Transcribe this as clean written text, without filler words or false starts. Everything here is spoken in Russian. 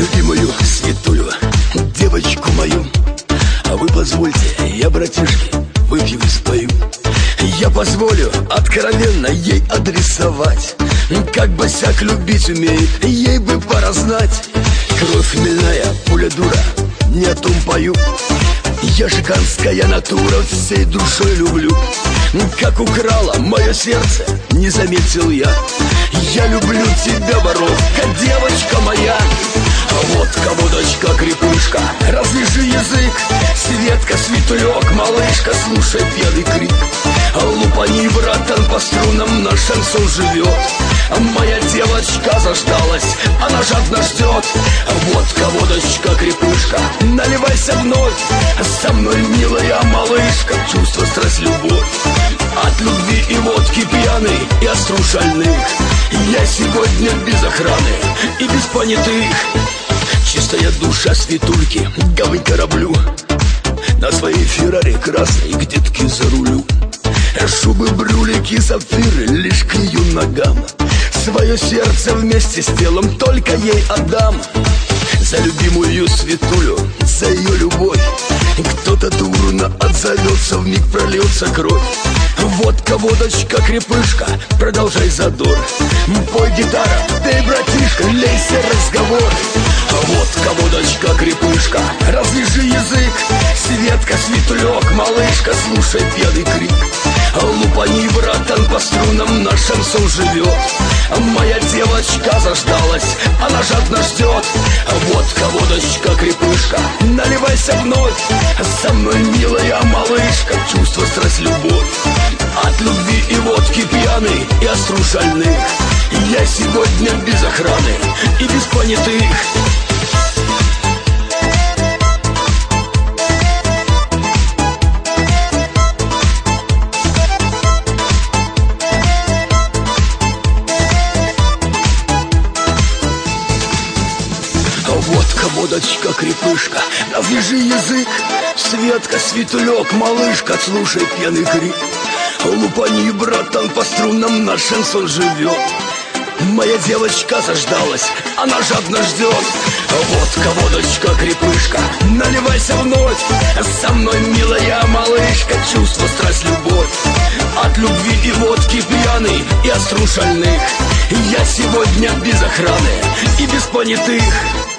любимую Светулю, девочку мою. А вы позвольте, я, братишки, выпью и спою. Я позволю откровенно ей адресовать, как босяк любить умеет, ей бы пора знать. Кровь хмельная, пуля дура, не о том пою. Я жиганская натура, всей душой люблю. Как украла мое сердце, не заметил я. Я люблю тебя, воровка, девочка моя. Водка, водочка, крепышка, развяжи язык. Светка, светулек, малышка, слушай пьяный крик. Лупани, братан, по струнам наш шансон живет. Моя девочка заждалась, она жадно ждет. Водка, водочка, крепышка, наливайся вновь. Со мной, милая малышка, чувство, страсть, любовь. От любви и водки пьяный и от струн шальных. Я сегодня без охраны и без понятых. Чистая душа Светульки, гавань кораблю. На своей Феррари красной к детке за рулю. Шубы, брюлики, сапфиры лишь к ее ногам. Свое сердце вместе с телом только ей отдам. За любимую Светулю, за ее любовь. Кто-то дурно отзовется, вмиг прольется кровь. Водка, водочка, крепышка, продолжай задор. Пой, гитара, пей, братишка, лейся, разговор. Водка, водочка, крепышка, развяжи язык. Светка, светулек, малышка, слушай пьяный крик. Лупани, братан, по струнам наш шансон живет. Моя девочка заждалась, она жадно ждет. Водка, водочка, крепышка, наливайся вновь. Со мной, милая малышка, чувство, страсть, любовь. От любви и водки пьяный и от струн шальных. Я сегодня без охраны и без понятых. Водка, водочка, крепышка, развяжи язык. Светка, светулек, малышка, слушай пьяный крик. Лупани, братан, по струнам наш шансон живет. Моя девочка заждалась, она жадно ждет. Водка, водочка, крепышка, наливайся вновь. Со мной, милая малышка, чувство, страсть, любовь. От любви и водки пьяный и от струн шальных. Я сегодня без охраны и без понятых.